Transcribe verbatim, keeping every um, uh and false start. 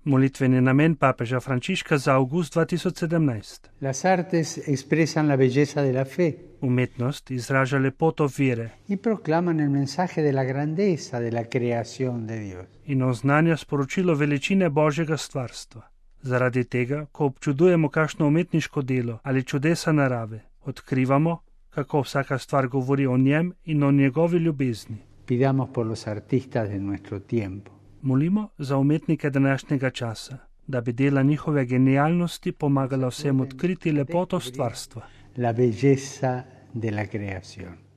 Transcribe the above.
Molitveni namen papeža Frančiška za avgust dva tisoč sedemnajst. Las artes expresan la belleza de la fe Umetnost izraža lepoto vere y proclaman el mensaje de la grandeza de la creación de Dios. in oznanja sporočilo veličine Božjega stvarstva. Zaradi tega, ko občudujemo kakšno umetniško delo ali čudesa narave, odkrivamo, kako vsaka stvar govori o njem in o njegovi ljubezni. Pidamos por los artistas de nuestro tiempo. Molimo za umetnike današnjega časa, da bi dela njihove genialnosti pomagala vsem odkriti lepoto stvarstva. La belleza de la creación.